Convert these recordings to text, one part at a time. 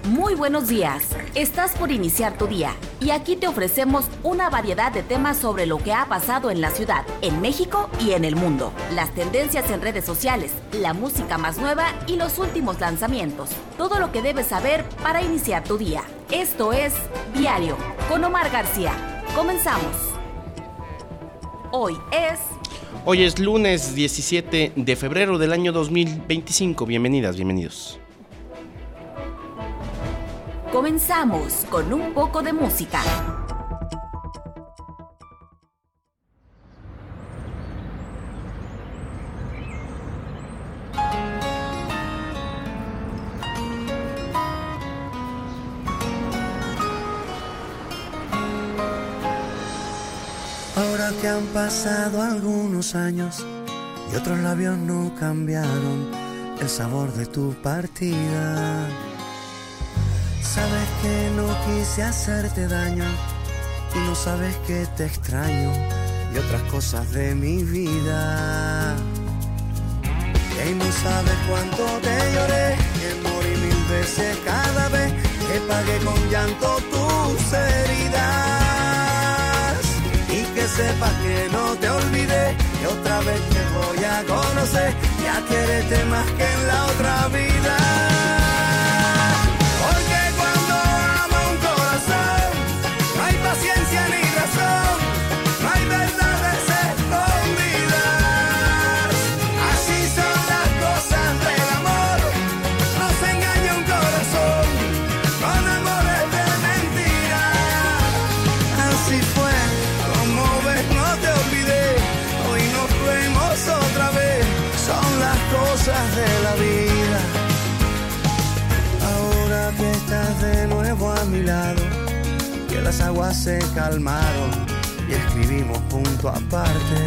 Muy buenos días. Estás por iniciar tu día y aquí te ofrecemos una variedad de temas sobre lo que ha pasado en la ciudad, en México y en el mundo. Las tendencias en redes sociales, la música más nueva y los últimos lanzamientos. Todo lo que debes saber para iniciar tu día. Esto es Diario con Omar García. Comenzamos. Hoy es lunes 17 de febrero del año 2025. Bienvenidas, bienvenidos. Comenzamos con un poco de música. Ahora que han pasado algunos años y otros labios no cambiaron el sabor de tu partida. Sabes que no quise hacerte daño y no sabes que te extraño y otras cosas de mi vida. Y no sabes cuánto te lloré, que morí 1000 veces cada vez que pagué con llanto tus heridas. Y que sepas que no te olvidé, que otra vez te voy a conocer y a quererte más que en la otra vida. Paciencia ni razón, no hay verdades escondidas. Así son las cosas del amor, no se engaña un corazón con amores de mentira. Así fue, como ves no te olvidé, hoy nos vemos otra vez, son las cosas de la vida. Ahora que estás de nuevo a mi lado, que las aguas se calmaron y escribimos punto aparte.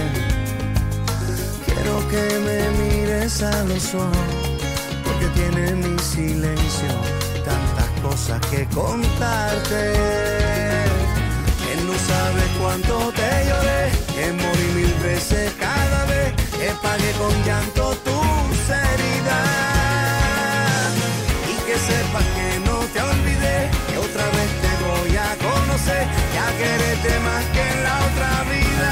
Quiero que me mires a los ojos, porque tiene mi silencio tantas cosas que contarte. Que no sabes cuánto te lloré, que morí 1000 veces cada vez que pagué con llanto tus heridas. Y que sepas que no te olvidé, que otra vez te voy a conocer y a quererte más que en la otra vida.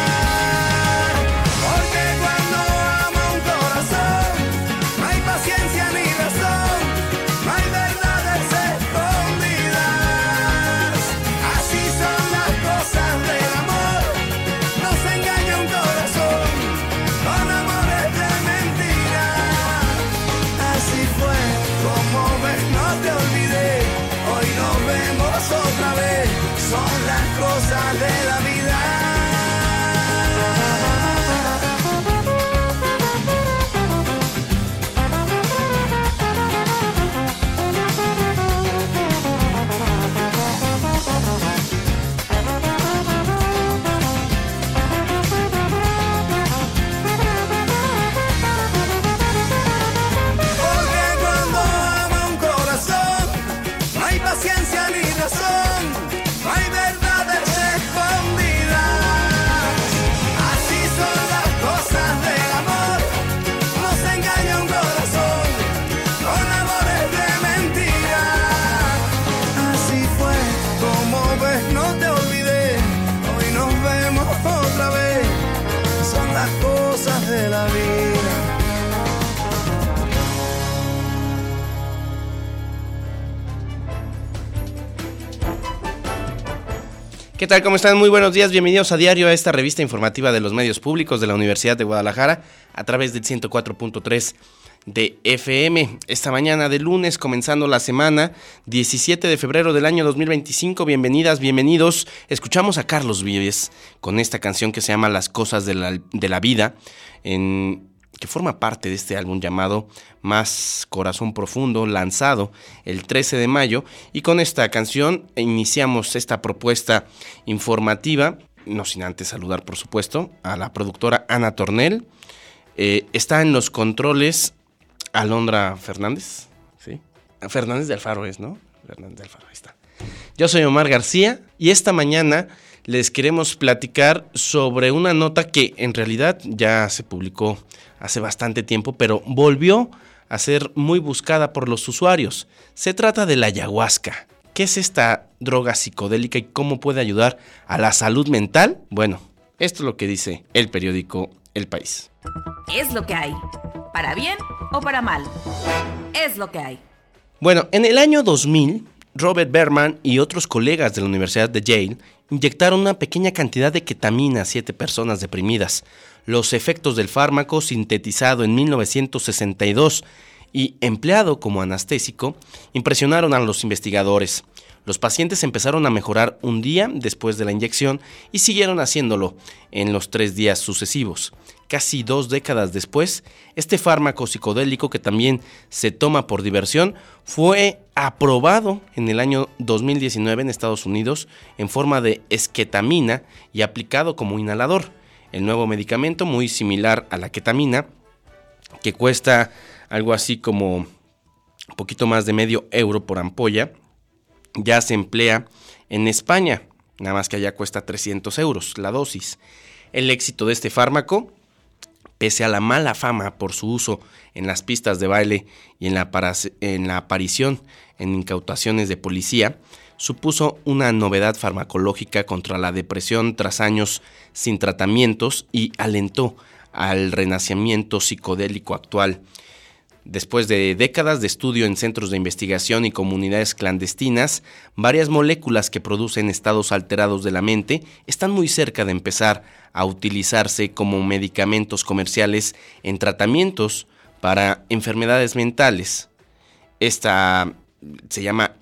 Porque cuando ama un corazón no hay paciencia ni razón, no hay verdades escondidas. Así son las cosas del amor, no se engaña un corazón con amores de mentira. Así fue, como ves no te olvidé, hoy nos vemos otra vez, son las cosas de la vida. Porque cuando ama un corazón no hay paciencia ni razón, no hay verdades escondidas. Así son las cosas del amor, no se engaña un corazón con amores de mentira. Así fue, como ves no te olvidé, hoy nos vemos otra vez, son las cosas de la vida. ¿Qué tal? ¿Cómo están? Muy buenos días, bienvenidos a Diario, a esta revista informativa de los medios públicos de la Universidad de Guadalajara a través del 104.3 de FM. Esta mañana de lunes, comenzando la semana, 17 de febrero del año 2025. Bienvenidas, bienvenidos. Escuchamos a Carlos Vives con esta canción que se llama Las cosas de la vida, que forma parte de este álbum llamado Más Corazón Profundo, lanzado el 13 de mayo. Y con esta canción iniciamos esta propuesta informativa, no sin antes saludar, por supuesto, a la productora Ana Tornel. Está en los controles Alondra Fernández, ¿sí? Fernández de Alfaro es, ¿no? Fernández de Alfaro, ahí está. Yo soy Omar García y esta mañana les queremos platicar sobre una nota que en realidad ya se publicó hace bastante tiempo, pero volvió a ser muy buscada por los usuarios. Se trata de la ayahuasca. ¿Qué es esta droga psicodélica y cómo puede ayudar a la salud mental? Bueno, esto es lo que dice el periódico El País. Es lo que hay. Para bien o para mal. Es lo que hay. Bueno, en el año 2000, Robert Berman y otros colegas de la Universidad de Yale inyectaron una pequeña cantidad de ketamina a 7 personas deprimidas. Los efectos del fármaco, sintetizado en 1962 y empleado como anestésico, impresionaron a los investigadores. Los pacientes empezaron a mejorar un día después de la inyección y siguieron haciéndolo en los 3 días sucesivos. Casi 2 décadas después, este fármaco psicodélico, que también se toma por diversión, fue aprobado en el año 2019 en Estados Unidos en forma de esketamina y aplicado como inhalador. El nuevo medicamento, muy similar a la ketamina, que cuesta algo así como un poquito más de €0.50 por ampolla, ya se emplea en España, nada más que allá cuesta €300 la dosis. El éxito de este fármaco, pese a la mala fama por su uso en las pistas de baile y en la aparición en incautaciones de policía, supuso una novedad farmacológica contra la depresión tras años sin tratamientos y alentó al renacimiento psicodélico actual. Después de décadas de estudio en centros de investigación y comunidades clandestinas, varias moléculas que producen estados alterados de la mente están muy cerca de empezar a utilizarse como medicamentos comerciales en tratamientos para enfermedades mentales. Esta se llama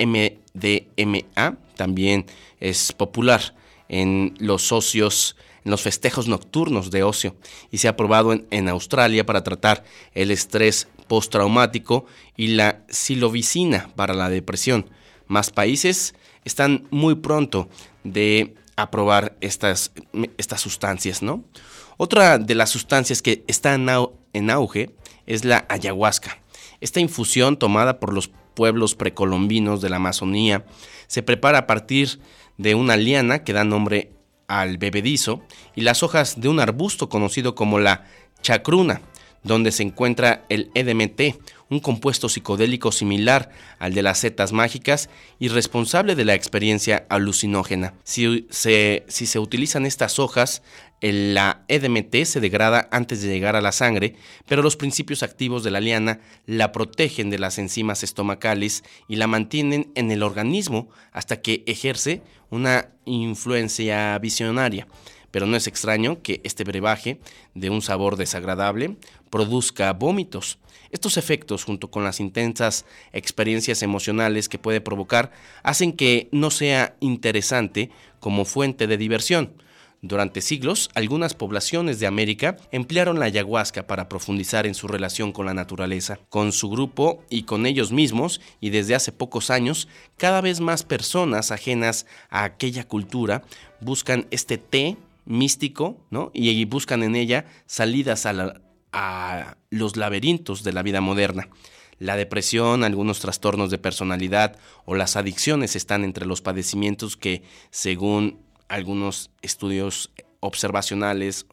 MDMA, también es popular en los festejos nocturnos de ocio y se ha probado en Australia para tratar el estrés postraumático y la psilocibina para la depresión. Más países están muy pronto de aprobar estas sustancias, ¿no? Otra de las sustancias que está en auge es la ayahuasca. Esta infusión, tomada por los pueblos precolombinos de la Amazonía, se prepara a partir de una liana que da nombre al bebedizo y las hojas de un arbusto conocido como la chacruna, donde se encuentra el EDMT, un compuesto psicodélico similar al de las setas mágicas y responsable de la experiencia alucinógena. Si se utilizan estas hojas, la EDMT se degrada antes de llegar a la sangre, pero los principios activos de la liana la protegen de las enzimas estomacales y la mantienen en el organismo hasta que ejerce una influencia visionaria. Pero no es extraño que este brebaje, de un sabor desagradable, produzca vómitos. Estos efectos, junto con las intensas experiencias emocionales que puede provocar, hacen que no sea interesante como fuente de diversión. Durante siglos, algunas poblaciones de América emplearon la ayahuasca para profundizar en su relación con la naturaleza, con su grupo y con ellos mismos, y desde hace pocos años, cada vez más personas ajenas a aquella cultura buscan este té místico, ¿no? Y buscan en ella salidas a los laberintos de la vida moderna. La depresión, algunos trastornos de personalidad o las adicciones están entre los padecimientos que, según algunos estudios observacionales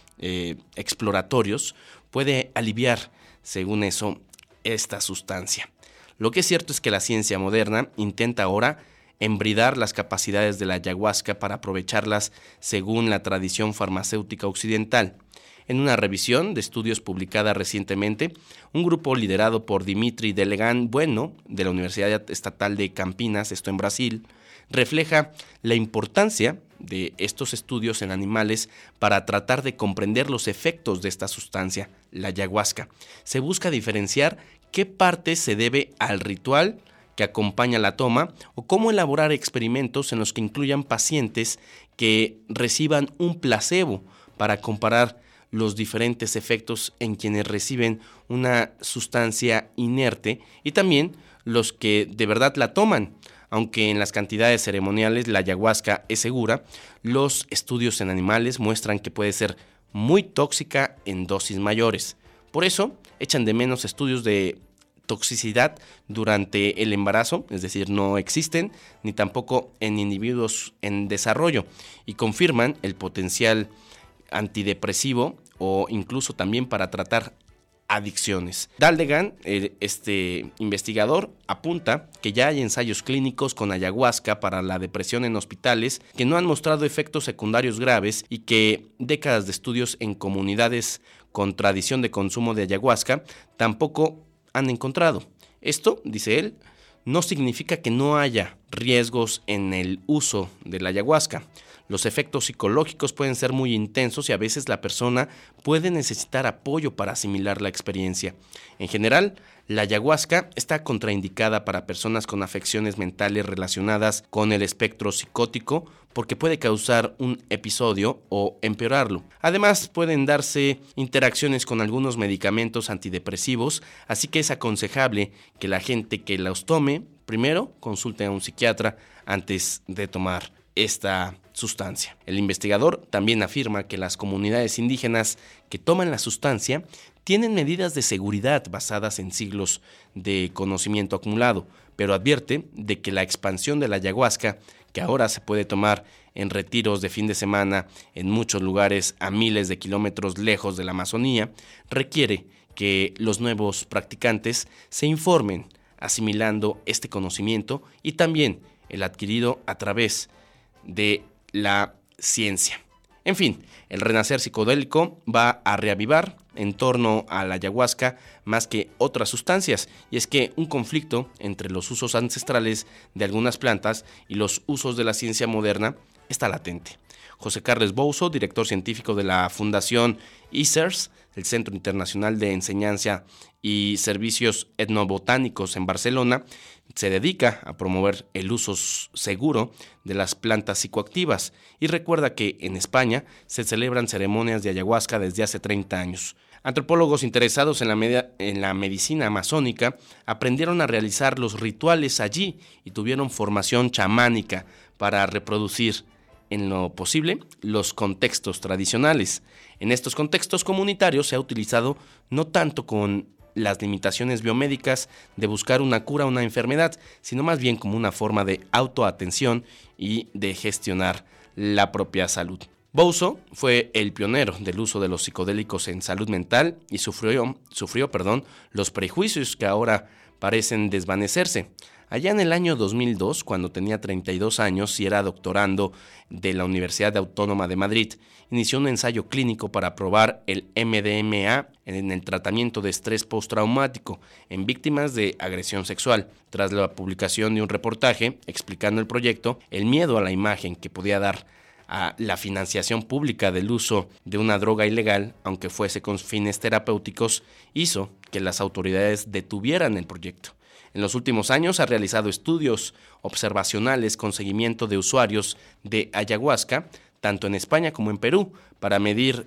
exploratorios, puede aliviar, según eso, esta sustancia. Lo que es cierto es que la ciencia moderna intenta ahora embridar las capacidades de la ayahuasca para aprovecharlas según la tradición farmacéutica occidental. En una revisión de estudios publicada recientemente, un grupo liderado por Dimitri Delegan Bueno, de la Universidad Estatal de Campinas, esto en Brasil, refleja la importancia de estos estudios en animales para tratar de comprender los efectos de esta sustancia, la ayahuasca. Se busca diferenciar qué parte se debe al ritual que acompaña la toma o cómo elaborar experimentos en los que incluyan pacientes que reciban un placebo para comparar los diferentes efectos en quienes reciben una sustancia inerte y también los que de verdad la toman. Aunque en las cantidades ceremoniales la ayahuasca es segura, los estudios en animales muestran que puede ser muy tóxica en dosis mayores. Por eso, echan de menos estudios de toxicidad durante el embarazo, es decir, no existen, ni tampoco en individuos en desarrollo, y confirman el potencial antidepresivo o incluso también para tratar adicciones. Daldegan, este investigador, apunta que ya hay ensayos clínicos con ayahuasca para la depresión en hospitales que no han mostrado efectos secundarios graves y que décadas de estudios en comunidades con tradición de consumo de ayahuasca tampoco han encontrado. Esto, dice él, no significa que no haya riesgos en el uso de la ayahuasca. Los efectos psicológicos pueden ser muy intensos y a veces la persona puede necesitar apoyo para asimilar la experiencia. En general, la ayahuasca está contraindicada para personas con afecciones mentales relacionadas con el espectro psicótico porque puede causar un episodio o empeorarlo. Además, pueden darse interacciones con algunos medicamentos antidepresivos, así que es aconsejable que la gente que los tome primero consulte a un psiquiatra antes de tomar esta sustancia. El investigador también afirma que las comunidades indígenas que toman la sustancia tienen medidas de seguridad basadas en siglos de conocimiento acumulado, pero advierte de que la expansión de la ayahuasca, que ahora se puede tomar en retiros de fin de semana en muchos lugares a miles de kilómetros lejos de la Amazonía, requiere que los nuevos practicantes se informen, asimilando este conocimiento y también el adquirido a través de la ciencia. En fin, el renacer psicodélico va a reavivar en torno a la ayahuasca más que otras sustancias, y es que un conflicto entre los usos ancestrales de algunas plantas y los usos de la ciencia moderna está latente. José Carles Bouzo, director científico de la Fundación ICERS, el Centro Internacional de Enseñanza y Servicios Etnobotánicos en Barcelona, se dedica a promover el uso seguro de las plantas psicoactivas y recuerda que en España se celebran ceremonias de ayahuasca desde hace 30 años. Antropólogos interesados en la medicina amazónica aprendieron a realizar los rituales allí y tuvieron formación chamánica para reproducir en lo posible los contextos tradicionales. En estos contextos comunitarios se ha utilizado no tanto con las limitaciones biomédicas de buscar una cura a una enfermedad, sino más bien como una forma de autoatención y de gestionar la propia salud. Bouzo fue el pionero del uso de los psicodélicos en salud mental y sufrió los prejuicios que ahora parecen desvanecerse. Allá en el año 2002, cuando tenía 32 años y era doctorando de la Universidad Autónoma de Madrid, inició un ensayo clínico para probar el MDMA en el tratamiento de estrés postraumático en víctimas de agresión sexual. Tras la publicación de un reportaje explicando el proyecto, el miedo a la imagen que podía dar a la financiación pública del uso de una droga ilegal, aunque fuese con fines terapéuticos, hizo que las autoridades detuvieran el proyecto. En los últimos años ha realizado estudios observacionales con seguimiento de usuarios de ayahuasca, tanto en España como en Perú, para medir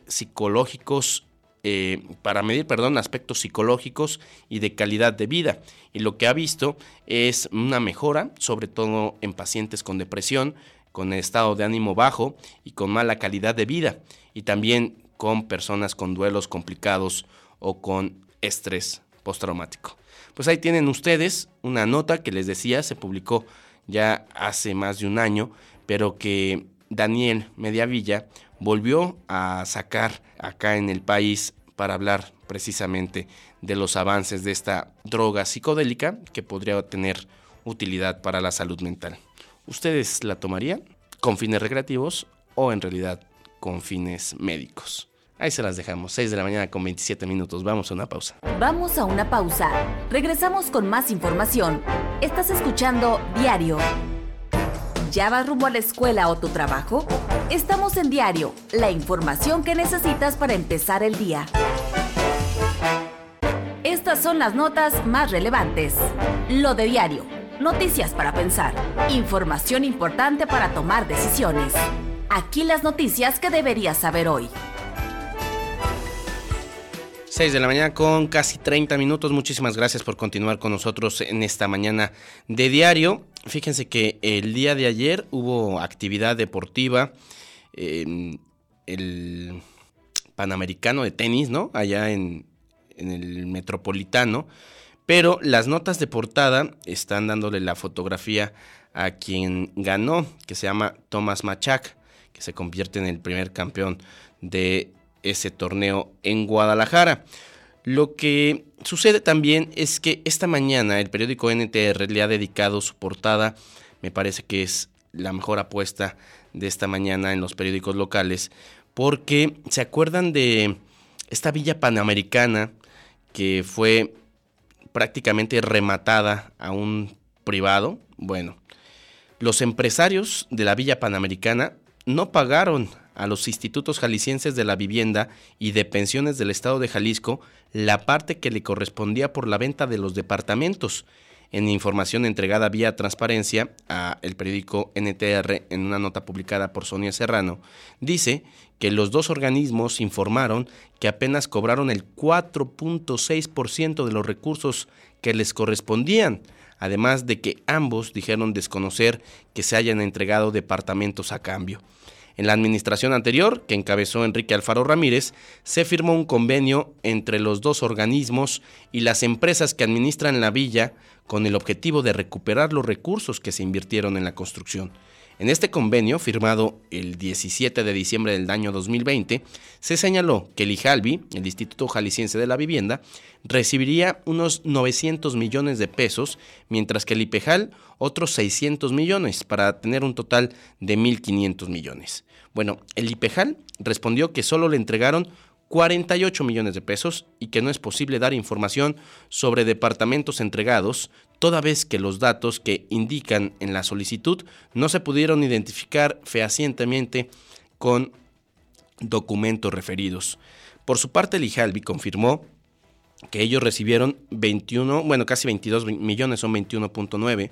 aspectos psicológicos y de calidad de vida. Y lo que ha visto es una mejora, sobre todo en pacientes con depresión, con estado de ánimo bajo y con mala calidad de vida, y también con personas con duelos complicados o con estrés postraumático. Pues ahí tienen ustedes una nota que les decía, se publicó ya hace más de un año, pero que Daniel Mediavilla volvió a sacar acá en el país para hablar precisamente de los avances de esta droga psicodélica que podría tener utilidad para la salud mental. ¿Ustedes la tomarían con fines recreativos o en realidad con fines médicos? Ahí se las dejamos, 6 de la mañana con 27 minutos. Vamos a una pausa. Vamos a una pausa. Regresamos con más información. Estás escuchando Diario. ¿Ya vas rumbo a la escuela o tu trabajo? Estamos en Diario, la información que necesitas para empezar el día. Estas son las notas más relevantes. Lo de Diario. Noticias para pensar. Información importante para tomar decisiones. Aquí las noticias que deberías saber hoy. 6 de la mañana con casi 30 minutos. Muchísimas gracias por continuar con nosotros en esta mañana de Diario. Fíjense que el día de ayer hubo actividad deportiva, el Panamericano de tenis, ¿no? Allá en el Metropolitano. Pero las notas de portada están dándole la fotografía a quien ganó, que se llama Tomás Machak, que se convierte en el primer campeón de ese torneo en Guadalajara. Lo que sucede también es que esta mañana el periódico NTR le ha dedicado su portada, me parece que es la mejor apuesta de esta mañana en los periódicos locales, porque se acuerdan de esta Villa Panamericana que fue prácticamente rematada a un privado. Bueno, los empresarios de la Villa Panamericana no pagaron a los institutos jaliscienses de la vivienda y de pensiones del estado de Jalisco la parte que le correspondía por la venta de los departamentos. En información entregada vía transparencia a el periódico NTR en una nota publicada por Sonia Serrano, dice que los dos organismos informaron que apenas cobraron el 4.6% de los recursos que les correspondían, además de que ambos dijeron desconocer que se hayan entregado departamentos a cambio. En la administración anterior, que encabezó Enrique Alfaro Ramírez, se firmó un convenio entre los dos organismos y las empresas que administran la villa con el objetivo de recuperar los recursos que se invirtieron en la construcción. En este convenio, firmado el 17 de diciembre del año 2020, se señaló que el IJALVI, el Instituto Jalisciense de la Vivienda, recibiría unos 900 millones de pesos, mientras que el IPEJAL otros 600 millones, para tener un total de 1.500 millones. Bueno, el IPEJAL respondió que solo le entregaron 48 millones de pesos y que no es posible dar información sobre departamentos entregados, toda vez que los datos que indican en la solicitud no se pudieron identificar fehacientemente con documentos referidos. Por su parte, el IJALVI confirmó que ellos recibieron casi 22 millones, son 21.9,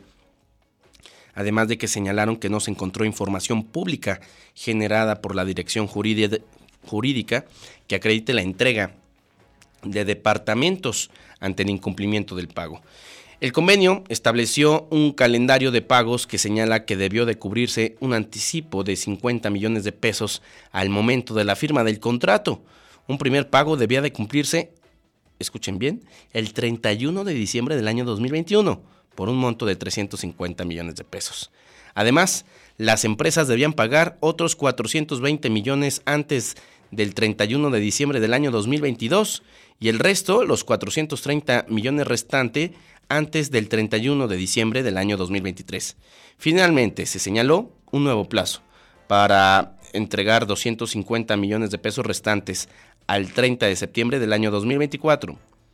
además de que señalaron que no se encontró información pública generada por la Dirección Jurídica que acredite la entrega de departamentos ante el incumplimiento del pago. El convenio estableció un calendario de pagos que señala que debió de cubrirse un anticipo de 50 millones de pesos al momento de la firma del contrato. Un primer pago debía de cumplirse, escuchen bien, el 31 de diciembre del año 2021 por un monto de 350 millones de pesos. Además, las empresas debían pagar otros 420 millones antes del 31 de diciembre del año 2022 y el resto, los 430 millones restante, antes del 31 de diciembre del año 2023. Finalmente, se señaló un nuevo plazo para entregar 250 millones de pesos restantes al 30 de septiembre del año 2024.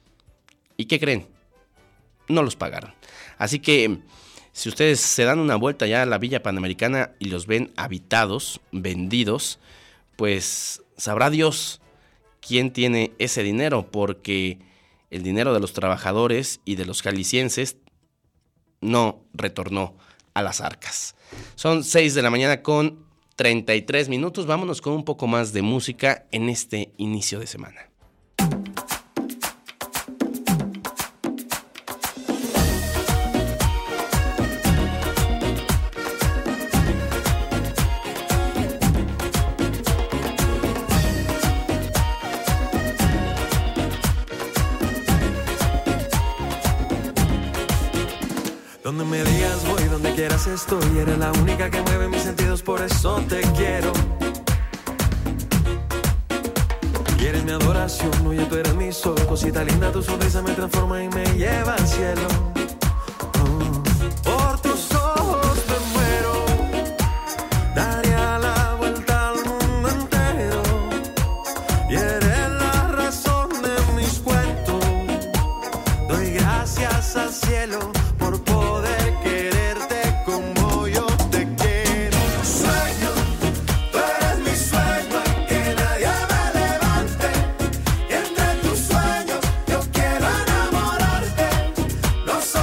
¿Y qué creen? No los pagaron. Así que, si ustedes se dan una vuelta ya a la Villa Panamericana y los ven habitados, vendidos, pues sabrá Dios quién tiene ese dinero, porque el dinero de los trabajadores y de los jaliscienses no retornó a las arcas. Son 6 de la mañana con 33 minutos. Vámonos con un poco más de música en este inicio de semana. Donde me digas voy, donde quieras estoy. Eres la única que mueve mis sentidos, por eso te quiero. Y eres mi adoración, oye, tú eres mi sol. Cosita linda, tu sonrisa me transforma y me lleva al cielo. Por tus ojos me muero. Daría la vuelta al mundo entero. Y eres la razón de mis cuentos. Doy gracias al cielo por poder quererte como yo te quiero. Sueño, tú eres mi sueño, que nadie me levante. Y entre tus sueños yo quiero enamorarte. Los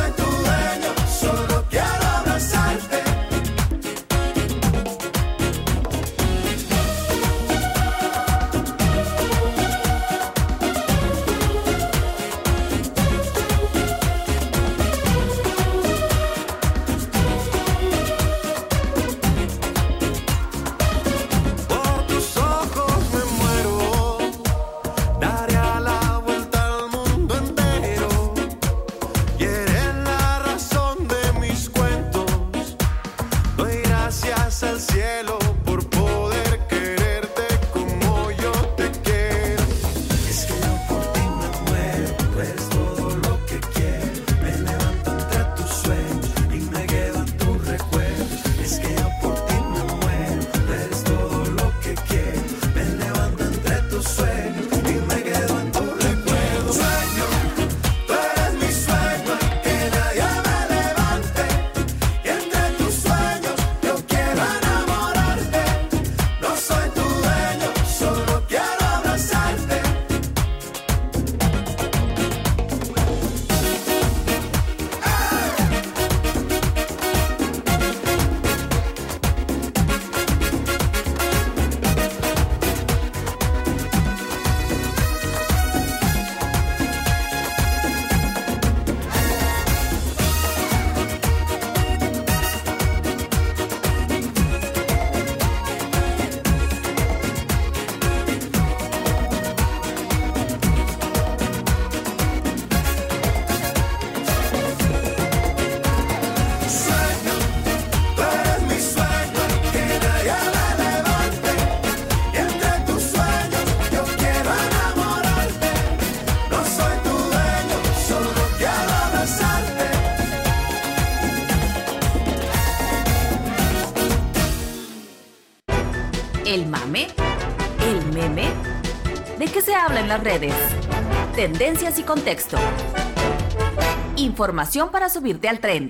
¿El mame? ¿El meme? ¿De qué se habla en las redes? Tendencias y contexto. Información para subirte al tren.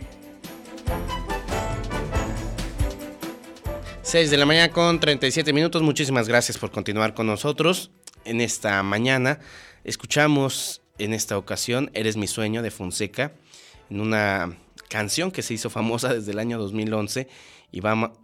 6 de la mañana con 37 minutos. Muchísimas gracias por continuar con nosotros en esta mañana. Escuchamos en esta ocasión Eres mi sueño de Fonseca, en una canción que se hizo famosa desde el año 2011, y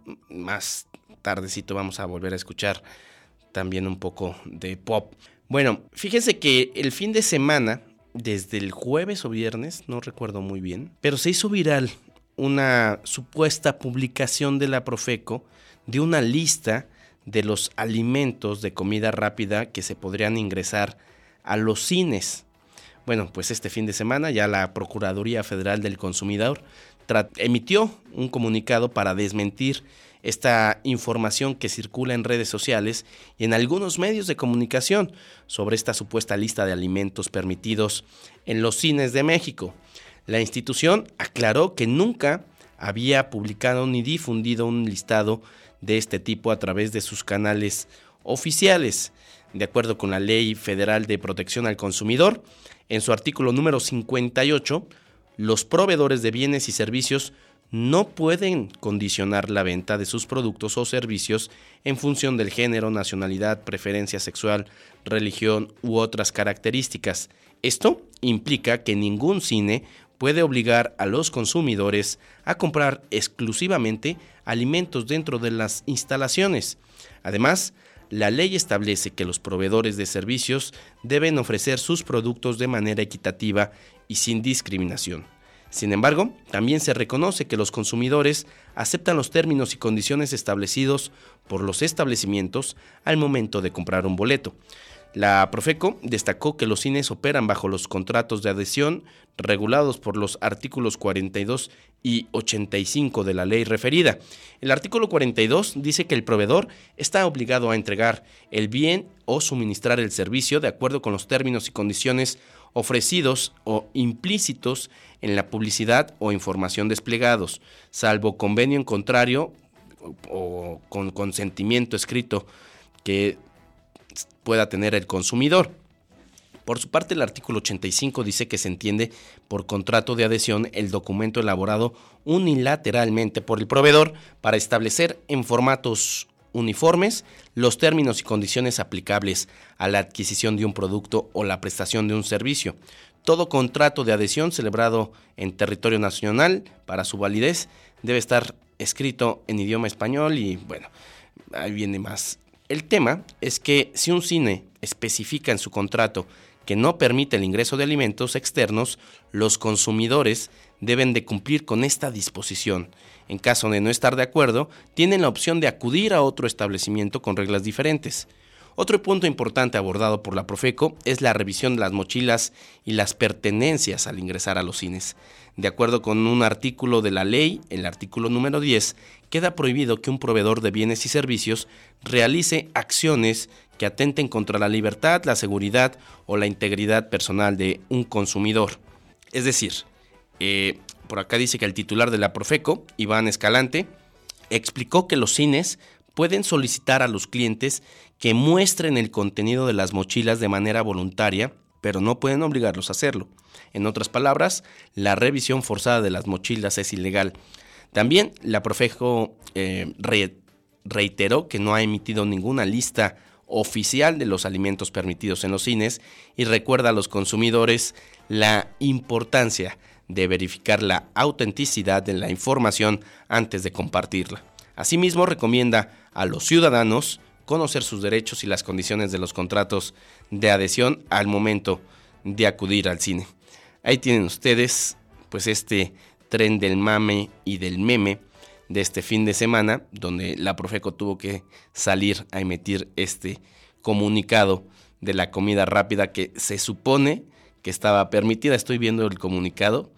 más tardecito vamos a volver a escuchar también un poco de pop. Bueno, fíjense que el fin de semana, desde el jueves o viernes, no recuerdo muy bien, pero se hizo viral una supuesta publicación de la Profeco de una lista de los alimentos de comida rápida que se podrían ingresar a los cines. Bueno, pues este fin de semana ya la Procuraduría Federal del Consumidor emitió un comunicado para desmentir esta información que circula en redes sociales y en algunos medios de comunicación sobre esta supuesta lista de alimentos permitidos en los cines de México. La institución aclaró que nunca había publicado ni difundido un listado de este tipo a través de sus canales oficiales. De acuerdo con la Ley Federal de Protección al Consumidor, en su artículo número 58, los proveedores de bienes y servicios no pueden condicionar la venta de sus productos o servicios en función del género, nacionalidad, preferencia sexual, religión u otras características. Esto implica que ningún cine puede obligar a los consumidores a comprar exclusivamente alimentos dentro de las instalaciones. Además, la ley establece que los proveedores de servicios deben ofrecer sus productos de manera equitativa y sin discriminación. Sin embargo, también se reconoce que los consumidores aceptan los términos y condiciones establecidos por los establecimientos al momento de comprar un boleto. La Profeco destacó que los cines operan bajo los contratos de adhesión regulados por los artículos 42 y 85 de la ley referida. El artículo 42 dice que el proveedor está obligado a entregar el bien o suministrar el servicio de acuerdo con los términos y condiciones ofrecidos o implícitos en la publicidad o información desplegados, salvo convenio en contrario o con consentimiento escrito que pueda tener el consumidor. Por su parte, el artículo 85 dice que se entiende por contrato de adhesión el documento elaborado unilateralmente por el proveedor para establecer en formatos uniformes los términos y condiciones aplicables a la adquisición de un producto o la prestación de un servicio. Todo contrato de adhesión celebrado en territorio nacional, para su validez, debe estar escrito en idioma español y, bueno, ahí viene más. El tema es que si un cine especifica en su contrato que no permite el ingreso de alimentos externos, los consumidores deben de cumplir con esta disposición. En caso de no estar de acuerdo, tienen la opción de acudir a otro establecimiento con reglas diferentes. Otro punto importante abordado por la Profeco es la revisión de las mochilas y las pertenencias al ingresar a los cines. De acuerdo con un artículo de la ley, el artículo número 10, queda prohibido que un proveedor de bienes y servicios realice acciones que atenten contra la libertad, la seguridad o la integridad personal de un consumidor. Es decir, por acá dice que el titular de la Profeco, Iván Escalante, explicó que los cines pueden solicitar a los clientes que muestren el contenido de las mochilas de manera voluntaria, pero no pueden obligarlos a hacerlo. En otras palabras, la revisión forzada de las mochilas es ilegal. También la Profeco reiteró que no ha emitido ninguna lista oficial de los alimentos permitidos en los cines y recuerda a los consumidores la importancia de verificar la autenticidad de la información antes de compartirla. Asimismo, recomienda a los ciudadanos conocer sus derechos y las condiciones de los contratos de adhesión al momento de acudir al cine. Ahí tienen ustedes pues este tren del mame y del meme de este fin de semana, donde la Profeco tuvo que salir a emitir este comunicado de la comida rápida que se supone que estaba permitida. Estoy viendo el comunicado,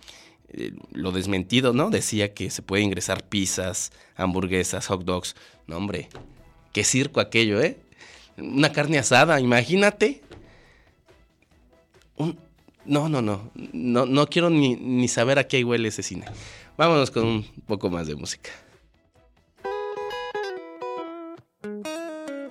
lo desmentido, ¿no? Decía que se puede ingresar pizzas, hamburguesas, hot dogs. No, hombre, qué circo aquello, ¿eh? Una carne asada, imagínate. No quiero ni saber a qué huele ese cine. Vámonos con un poco más de música.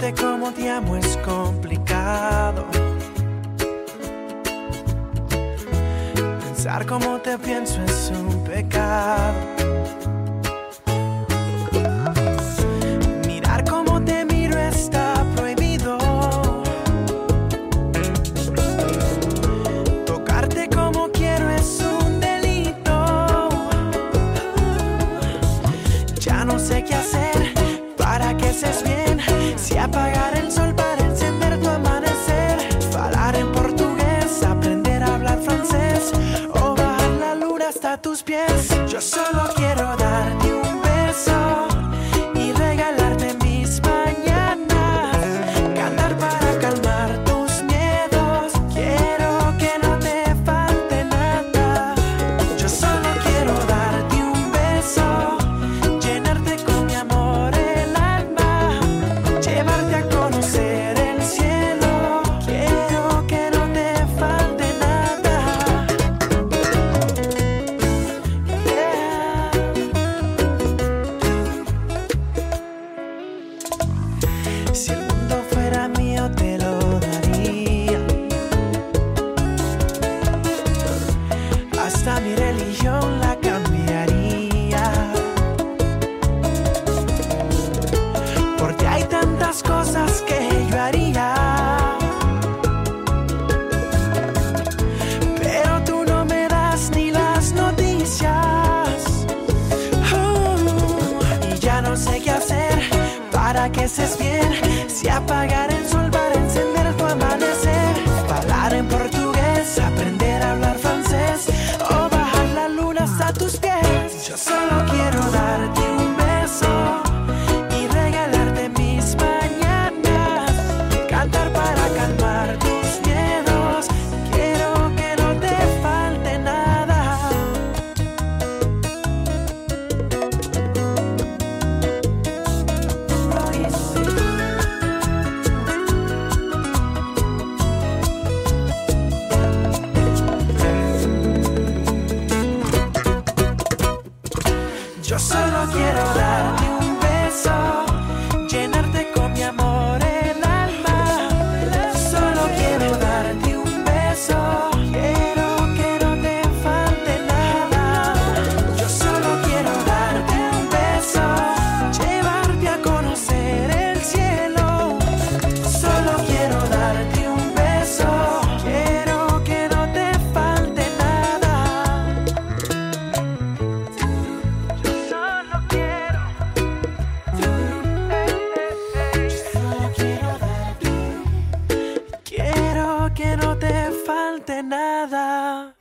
Decirte cómo te amo es complicado. Pensar cómo te pienso es un pecado. Mirar cómo te miro está prohibido. Tocarte como quiero es un delito. Ya no sé qué hacer para que seas bien. Si apagar el sol para encender tu amanecer. Falar en portugués, aprender a hablar francés. O bajar la luna hasta tus pies. Yo solo quiero darte un beso y regalarte mis mañanas. Cantar para calmar tus miedos. Quiero que no te falte nada. Yo solo quiero darte un beso, llenarte con mi amor el alma, llevarte a conocer el cielo. Quiero que no te falte nada. Yeah. Si el mundo fuera mío te lo daría. Hasta mi religión la cambiaría. Porque hay tantas cosas que yo haría, pero tú no me das ni las noticias. Y ya no sé qué hacer para que estés bien. Si apagar el sol para encender tu amanecer. Hablar en portugués, aprender a hablar francés. O bajar la luna hasta tus pies. Yo solo quiero darte un beso y regalarte mis mañanas. Cantar para calmar tus miedos. Quiero que no te falte nada. Yo solo quiero darte un beso, llenarte con mi amor el alma. Solo quiero darte un beso, quiero que no te falte nada. Yo solo quiero darte un beso, llevarte a conocer el cielo. Solo quiero darte un beso, quiero que no te falte nada. Solo quiero, solo quiero darte, quiero que no te falte nada.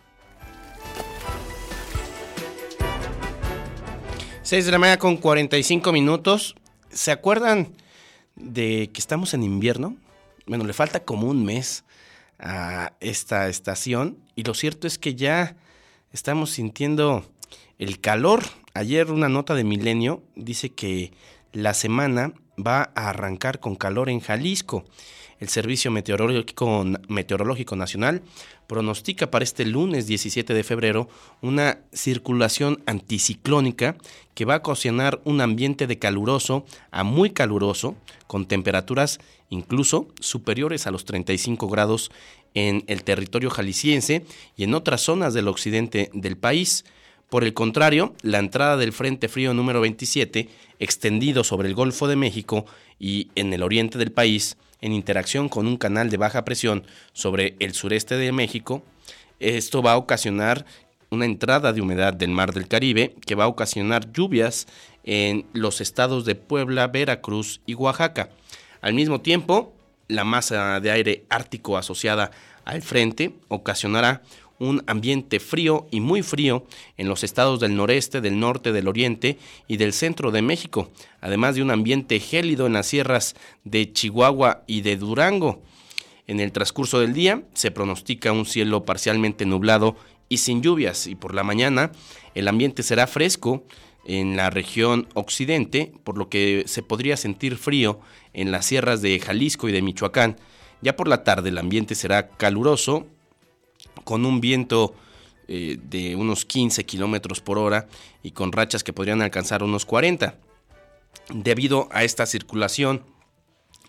6 de la mañana con 45 minutos. ¿Se acuerdan de que estamos en invierno? Bueno, le falta como un mes a esta estación y lo cierto es que ya estamos sintiendo el calor. Ayer una nota de Milenio dice que la semana va a arrancar con calor en Jalisco. El Servicio Meteorológico Nacional pronostica para este lunes 17 de febrero una circulación anticiclónica que va a ocasionar un ambiente de caluroso a muy caluroso, con temperaturas incluso superiores a los 35 grados en el territorio jalisciense y en otras zonas del occidente del país. Por el contrario, la entrada del Frente Frío número 27, extendido sobre el Golfo de México y en el oriente del país, en interacción con un canal de baja presión sobre el sureste de México, esto va a ocasionar una entrada de humedad del Mar del Caribe que va a ocasionar lluvias en los estados de Puebla, Veracruz y Oaxaca. Al mismo tiempo, la masa de aire ártico asociada al frente ocasionará un ambiente frío y muy frío en los estados del noreste, del norte, del oriente y del centro de México, además de un ambiente gélido en las sierras de Chihuahua y de Durango. En el transcurso del día se pronostica un cielo parcialmente nublado y sin lluvias, y por la mañana el ambiente será fresco en la región occidente, por lo que se podría sentir frío en las sierras de Jalisco y de Michoacán. Ya por la tarde el ambiente será caluroso, con un viento de unos 15 kilómetros por hora y con rachas que podrían alcanzar unos 40. Debido a esta circulación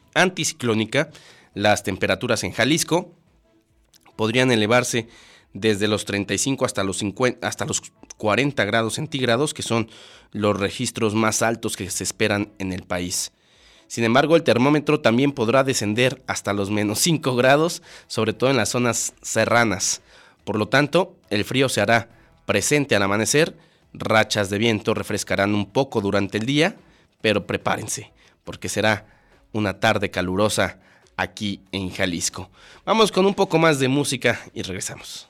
anticiclónica, las temperaturas en Jalisco podrían elevarse desde los 35 hasta los 40 grados centígrados, que son los registros más altos que se esperan en el país. Sin embargo, el termómetro también podrá descender hasta los menos 5 grados, sobre todo en las zonas serranas. Por lo tanto, el frío se hará presente al amanecer, rachas de viento refrescarán un poco durante el día, pero prepárense, porque será una tarde calurosa aquí en Jalisco. Vamos con un poco más de música y regresamos.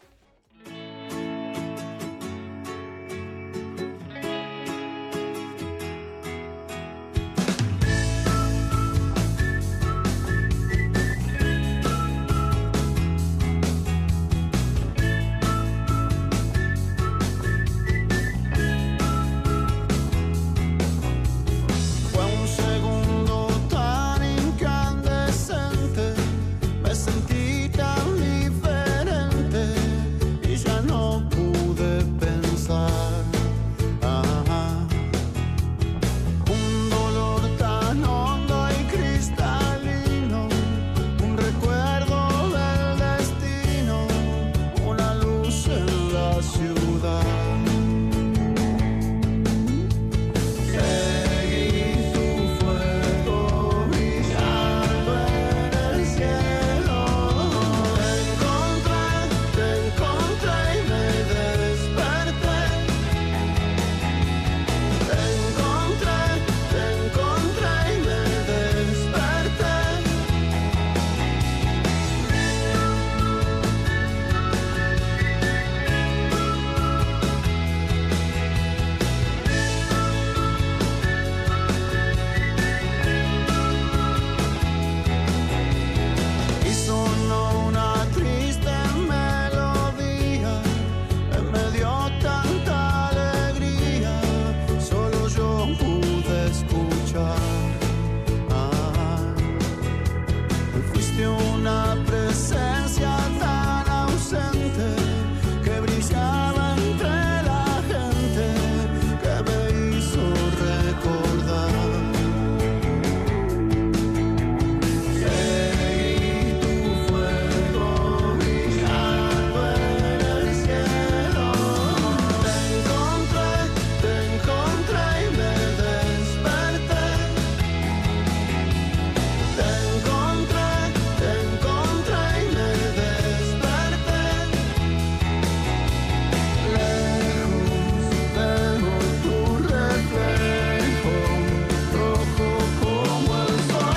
Sentí tan diferente y ya no pude pensar. Un dolor tan hondo y cristalino, un recuerdo del destino, una luz en la ciudad. Seguí tu fuego brillando en el cielo. Te encontré y me desperté. Te encontré y me desperté. Y sonó una triste melodía, me dio tanta alegría, solo yo pude escuchar. Fuiste una presencia tan ausente que brillaba entre la gente, que me hizo recordar. Seguí tu fuego brillando en el cielo. Te encontré y me desperté. Te encontré y me desperté. Lejos veo tu reflejo, rojo como el sol.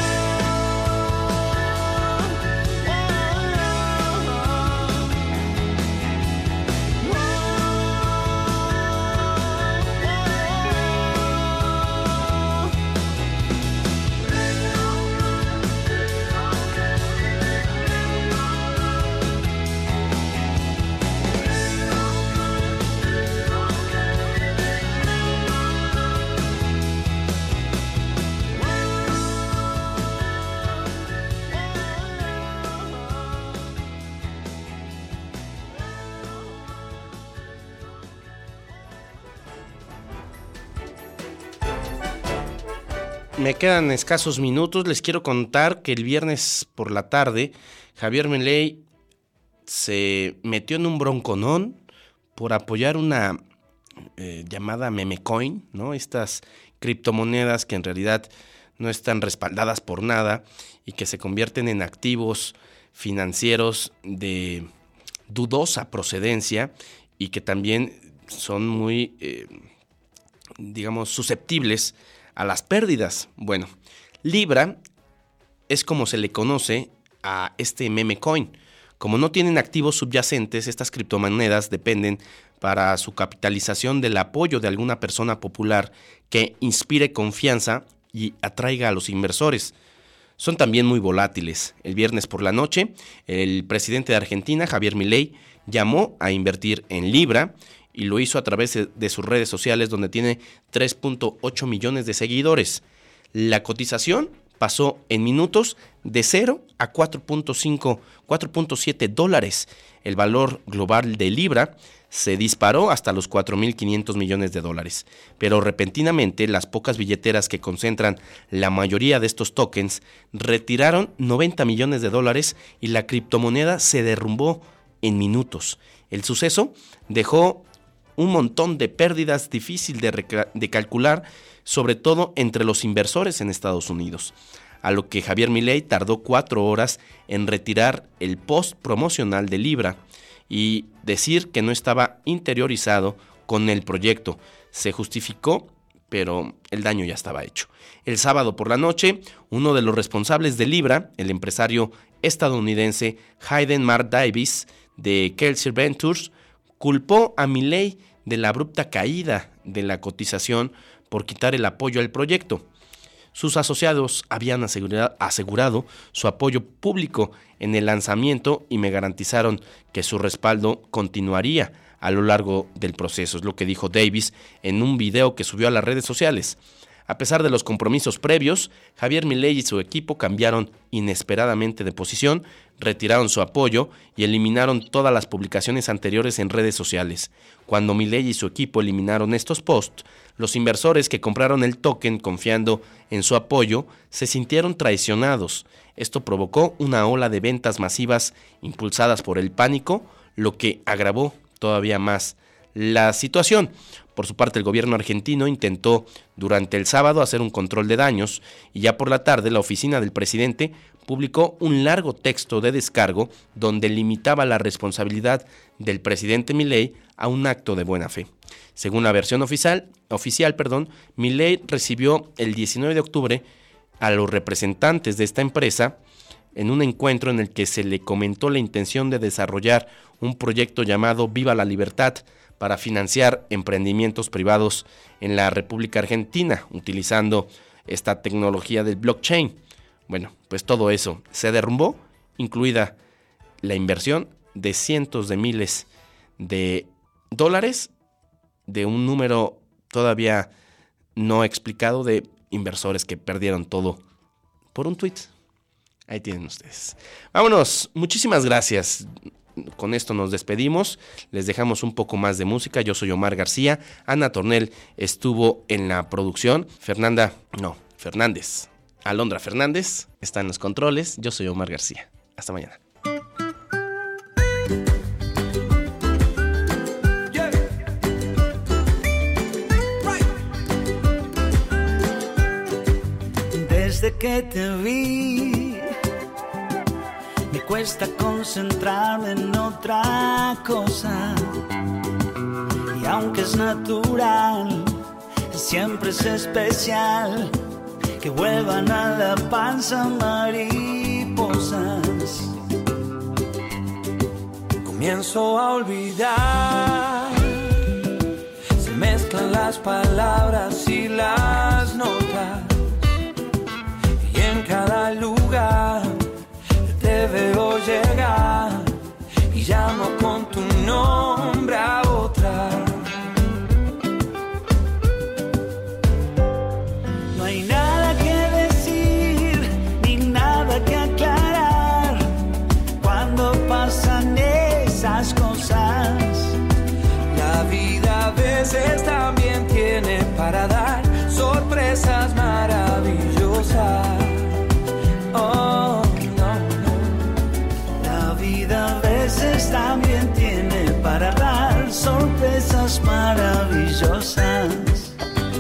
Me quedan escasos minutos. Les quiero contar que el viernes por la tarde Javier Milei se metió en un bronconón por apoyar una llamada memecoin, ¿no? Estas criptomonedas que en realidad no están respaldadas por nada y que se convierten en activos financieros de dudosa procedencia y que también son muy, susceptibles a las pérdidas. Bueno, Libra es como se le conoce a este meme coin. Como no tienen activos subyacentes, estas criptomonedas dependen para su capitalización del apoyo de alguna persona popular que inspire confianza y atraiga a los inversores. Son también muy volátiles. El viernes por la noche, el presidente de Argentina, Javier Milei, llamó a invertir en Libra y lo hizo a través de sus redes sociales, donde tiene 3.8 millones de seguidores. La cotización pasó en minutos de 0 a 4.7 dólares. El valor global de Libra se disparó hasta los 4.500 millones de dólares, pero repentinamente las pocas billeteras que concentran la mayoría de estos tokens retiraron 90 millones de dólares y la criptomoneda se derrumbó en minutos. El suceso dejó un montón de pérdidas difícil de calcular, sobre todo entre los inversores en Estados Unidos, a lo que Javier Milei tardó 4 horas en retirar el post promocional de Libra y decir que no estaba interiorizado con el proyecto. Se justificó, pero el daño ya estaba hecho. El sábado por la noche, uno de los responsables de Libra, el empresario estadounidense Hayden Mark Davis de Kelsier Ventures, culpó a Milei de la abrupta caída de la cotización por quitar el apoyo al proyecto. Sus asociados habían asegurado su apoyo público en el lanzamiento y me garantizaron que su respaldo continuaría a lo largo del proceso, es lo que dijo Davis en un video que subió a las redes sociales. A pesar de los compromisos previos, Javier Milei y su equipo cambiaron inesperadamente de posición, retiraron su apoyo y eliminaron todas las publicaciones anteriores en redes sociales. Cuando Milei y su equipo eliminaron estos posts, los inversores que compraron el token confiando en su apoyo se sintieron traicionados. Esto provocó una ola de ventas masivas impulsadas por el pánico, lo que agravó todavía más la situación. Por su parte, el gobierno argentino intentó durante el sábado hacer un control de daños y ya por la tarde la oficina del presidente publicó un largo texto de descargo donde limitaba la responsabilidad del presidente Milei a un acto de buena fe. Según la versión oficial, Milei recibió el 19 de octubre a los representantes de esta empresa en un encuentro en el que se le comentó la intención de desarrollar un proyecto llamado Viva la Libertad para financiar emprendimientos privados en la República Argentina, utilizando esta tecnología del blockchain. Bueno, pues todo eso se derrumbó, incluida la inversión de cientos de miles de dólares de un número todavía no explicado de inversores que perdieron todo por un tweet. Ahí tienen ustedes. Vámonos, muchísimas gracias. Con esto nos despedimos, les dejamos un poco más de música. Yo soy Omar García, Ana Tornel estuvo en la producción, Alondra Fernández está en los controles. Yo soy Omar García, hasta mañana. Desde que te vi me cuesta concentrarme en otra cosa. Y aunque es natural, siempre es especial que vuelvan a la panza mariposas. Comienzo a olvidar, se mezclan las palabras y las notas. Y en cada lugar te veo llegar y llamo con tu nombre a otra. No hay nada que decir ni nada que aclarar cuando pasan esas cosas. La vida a veces también tiene para dar sorpresas maravillosas. Oh, a veces también tiene para dar sorpresas maravillosas.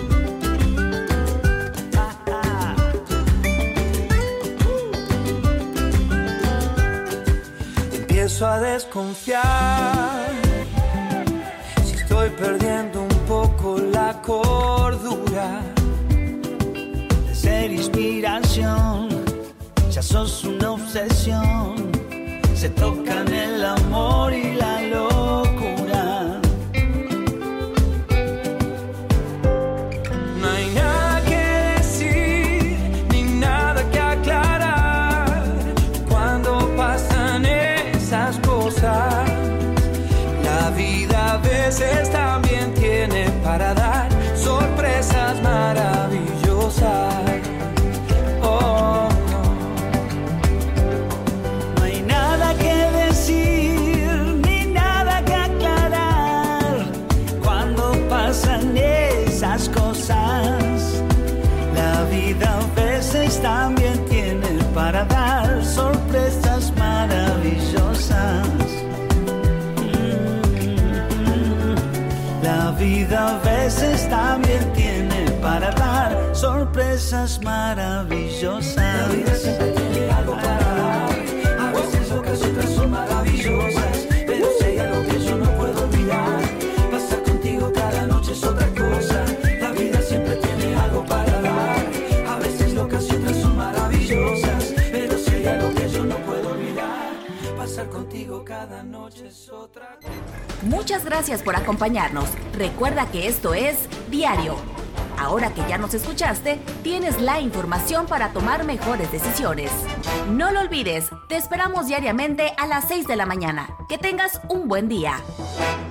Empiezo a desconfiar si estoy perdiendo un poco la cordura. De ser inspiración, ya sos una obsesión. Se tocan el amor y la locura. No hay nada que decir, ni nada que aclarar cuando pasan esas cosas. La vida a veces también tiene para dar sorpresas maravillosas. Oh. vida a veces también tiene para dar sorpresas maravillosas. La vida a veces también tiene para dar sorpresas maravillosas. La vida siempre tiene algo para dar. A veces locas, otras son maravillosas. Pero si hay algo que yo no puedo olvidar, pasar contigo cada noche es otra cosa. La vida siempre tiene algo para dar. A veces locas y otras son maravillosas. Pero si hay algo que yo no puedo olvidar, pasar contigo cada noche es otra cosa. Muchas gracias por acompañarnos. Recuerda que esto es Diario. Ahora que ya nos escuchaste, tienes la información para tomar mejores decisiones. No lo olvides, te esperamos diariamente a las 6 de la mañana. Que tengas un buen día.